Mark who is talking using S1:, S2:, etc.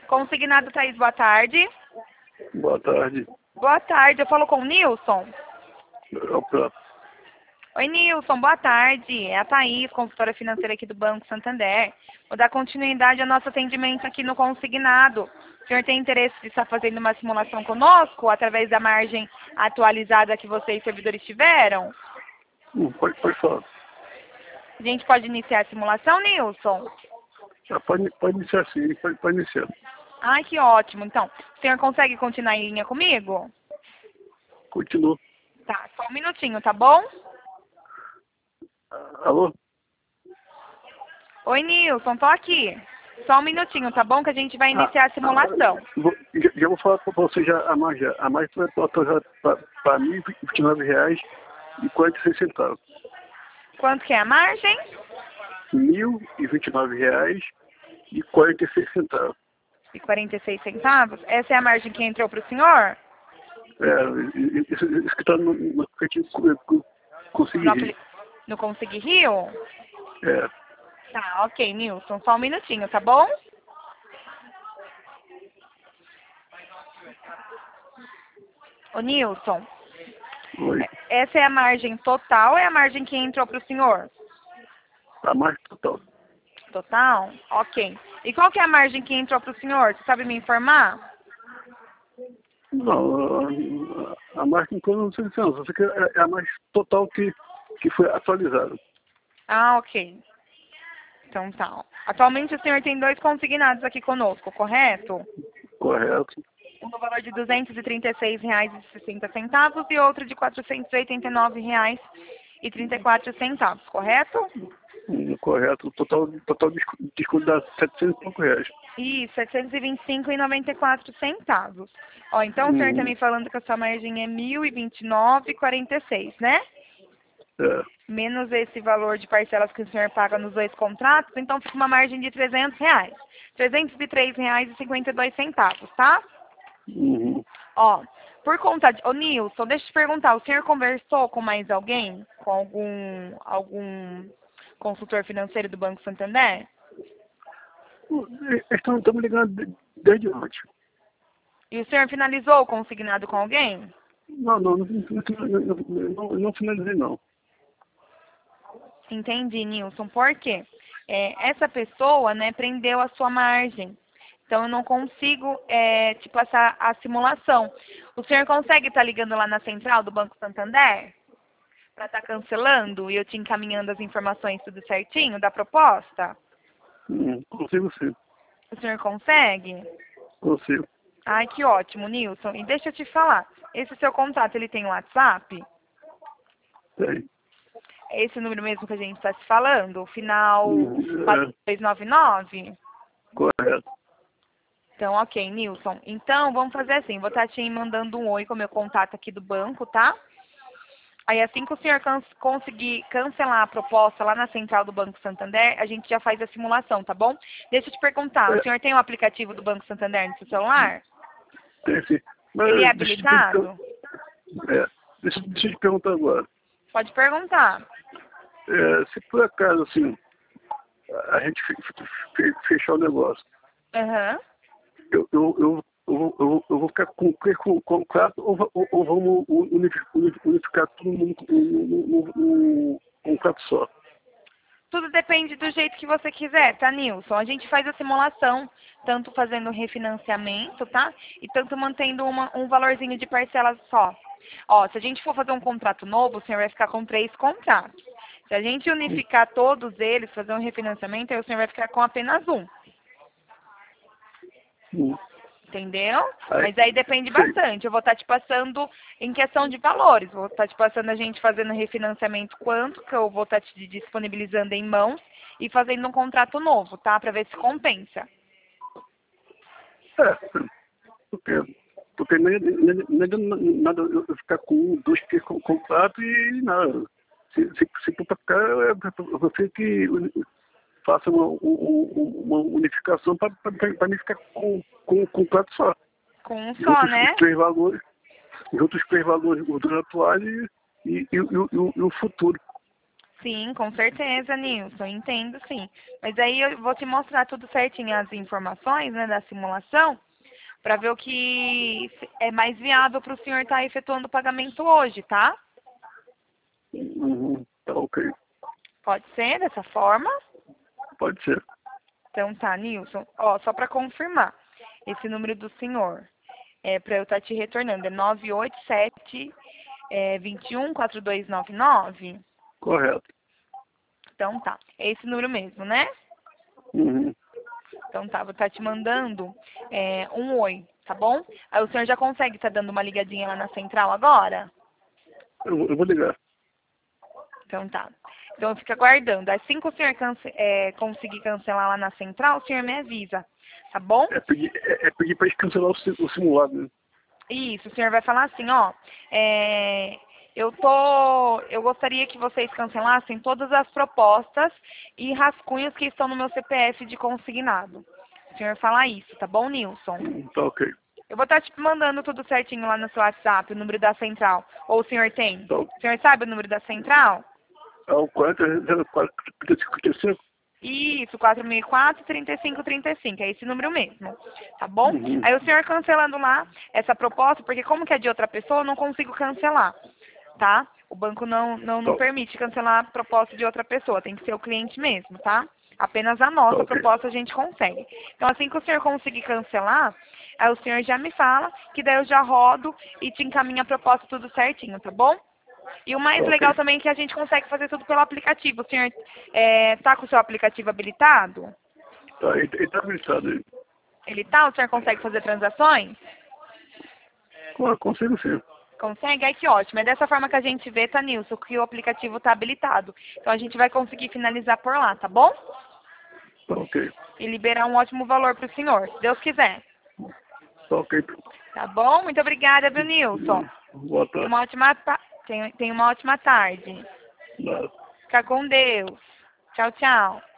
S1: Consignado Thaís, boa tarde.
S2: Boa tarde.
S1: Boa tarde, eu falo com o Nilson.
S2: É o próprio.
S1: Oi, Nilson, boa tarde. É a Thaís, consultora financeira aqui do Banco Santander. Vou dar continuidade ao nosso atendimento aqui no consignado. O senhor tem interesse de estar fazendo uma simulação conosco através da margem atualizada que você e servidores tiveram?
S2: Pode falar.
S1: A gente pode iniciar a simulação, Nilson?
S2: Pode iniciar sim, pode iniciar.
S1: Ai, que ótimo. Então, o senhor consegue continuar em linha comigo?
S2: Continua.
S1: Tá, só um minutinho, tá bom?
S2: Alô?
S1: Oi, Nilson, tô aqui. Só um minutinho, tá bom? Que a gente vai iniciar a simulação.
S2: Já vou falar para você já a margem. A margem foi autorizada para R$ 1.029,46.
S1: Quanto que é a margem?
S2: R$ 1.029,46.
S1: E 46 centavos? Essa é a margem que entrou para o senhor?
S2: Isso que está no aplicativo Consegui.
S1: No Consegui Rio?
S2: É.
S1: Tá, ok, Nilson. Só um minutinho, tá bom? Ô, Nilson,
S2: Oi.
S1: essa é a margem total ou é a margem que entrou para o senhor?
S2: A margem total.
S1: Total? Ok. E qual que é a margem que entrou para o senhor? Você sabe me informar?
S2: Não, a margem não sei se não. Só sei que é a margem total que foi atualizada.
S1: Ah, ok. Então tá. Atualmente o senhor tem 2 consignados aqui conosco, correto?
S2: Correto.
S1: Um no valor de R$ 236,60 e outro de R$ 489,34, correto?
S2: Correto. Total desconto dá R$ 700 e pouco.
S1: Isso, R$ 725,94. Ó, então o senhor está me falando que a sua margem é R$ 1.029,46, né?
S2: É.
S1: Menos esse valor de parcelas que o senhor paga nos 2 contratos, então fica uma margem de R$ 300. R$ 303,52, tá?
S2: Uhum.
S1: Ó, por conta de... Ô, Nilson, deixa eu te perguntar, o senhor conversou com mais alguém? Com algum consultor financeiro do Banco Santander?
S2: Estamos ligando desde ontem.
S1: E o senhor finalizou o consignado com alguém?
S2: Não finalizei, não.
S1: Entendi, Nilson. Por quê? Essa pessoa, né, prendeu a sua margem. Então, eu não consigo te passar a simulação. O senhor consegue estar ligando lá na central do Banco Santander? Para estar cancelando e eu te encaminhando as informações tudo certinho da proposta?
S2: Consigo sim.
S1: O senhor consegue?
S2: Consigo.
S1: Ai, que ótimo, Nilson. E deixa eu te falar. Esse seu contato, ele tem WhatsApp?
S2: Tem.
S1: É esse número mesmo que a gente está se falando? O final
S2: É.
S1: 4299?
S2: Correto.
S1: Então, ok, Nilson. Então, vamos fazer assim. Vou estar te mandando um oi com o meu contato aqui do banco, tá? Aí, assim que o senhor conseguir cancelar a proposta lá na central do Banco Santander, a gente já faz a simulação, tá bom? Deixa eu te perguntar. O senhor tem o aplicativo do Banco Santander no seu celular?
S2: Tem sim. Mas
S1: Ele é habilitado?
S2: Deixa eu te perguntar agora.
S1: Pode perguntar.
S2: Se por acaso, assim, a gente fechar o negócio,
S1: Aham.
S2: eu vou ficar com o contrato ou vamos unificar tudo num contrato só?
S1: Tudo depende do jeito que você quiser, tá, Nilson? A gente faz a simulação, tanto fazendo refinanciamento, tá? E tanto mantendo um valorzinho de parcela só. Ó, se a gente for fazer um contrato novo, o senhor vai ficar com 3 contratos. Se a gente unificar todos eles, fazer um refinanciamento, aí o senhor vai ficar com apenas um. Entendeu? Mas aí depende bastante. Eu vou estar te passando em questão de valores. Vou estar te passando a gente fazendo refinanciamento quanto, que eu vou estar te disponibilizando em mãos e fazendo um contrato novo, tá? Pra ver se compensa.
S2: Porque não adianta nada eu ficar com 1, 2, 3 contratos e nada. Se for para ficar, você que faça uma unificação para mim ficar com um contrato só.
S1: Com um só, né?
S2: Os outros 3 valores, os dois atuais e o futuro.
S1: Sim, com certeza, Nilson, entendo sim. Mas aí eu vou te mostrar tudo certinho, as informações, né, da simulação, para ver o que é mais viável para o senhor estar efetuando o pagamento hoje, tá?
S2: Tá ok.
S1: Pode ser dessa forma?
S2: Pode ser.
S1: Então tá, Nilson. Ó, só para confirmar, esse número do senhor, para eu estar te retornando, é 987 214299?
S2: Correto.
S1: Então tá, é esse número mesmo, né?
S2: Uhum.
S1: Então tá, vou estar te mandando um oi, tá bom? Aí o senhor já consegue estar dando uma ligadinha lá na central agora?
S2: Eu vou ligar.
S1: Então tá. Então fica aguardando. Assim que o senhor conseguir cancelar lá na central, o senhor me avisa, tá bom?
S2: É pedir para cancelar o simulado, né?
S1: Isso, o senhor vai falar assim, ó, eu gostaria que vocês cancelassem todas as propostas e rascunhos que estão no meu CPF de consignado. O senhor fala isso, tá bom, Nilson?
S2: Tá ok.
S1: Eu vou estar te mandando tudo certinho lá no seu WhatsApp, o número da central. Ou o senhor tem?
S2: Tá.
S1: O senhor sabe o número da central?
S2: É o 400435.
S1: Isso, 4004-3535, é esse número mesmo, tá bom?
S2: Uhum.
S1: Aí o senhor cancelando lá essa proposta, porque como que é de outra pessoa, eu não consigo cancelar, tá? O banco não
S2: Tá,
S1: permite cancelar a proposta de outra pessoa, tem que ser o cliente mesmo, tá? Apenas a
S2: tá
S1: nossa
S2: ok.
S1: proposta a gente consegue. Então, assim que o senhor conseguir cancelar, aí o senhor já me fala, que daí eu já rodo e te encaminho a proposta tudo certinho, tá bom? E o mais
S2: Tá ok.
S1: legal também é que a gente consegue fazer tudo pelo aplicativo. O senhor tá com o seu aplicativo habilitado?
S2: Tá, ele tá habilitado aí.
S1: Ele tá? O senhor consegue fazer transações?
S2: Consigo sim.
S1: Consegue? Ai, que ótimo. É dessa forma que a gente vê, tá, Nilson, que o aplicativo tá habilitado. Então a gente vai conseguir finalizar por lá, tá bom?
S2: Tá ok.
S1: E liberar um ótimo valor pro senhor, se Deus quiser.
S2: Tá ok.
S1: Tá bom? Muito obrigada, viu, Nilson?
S2: Boa
S1: Tenha
S2: tarde.
S1: uma ótima, tenha uma ótima tarde.
S2: Nada.
S1: Fica com Deus. Tchau, tchau.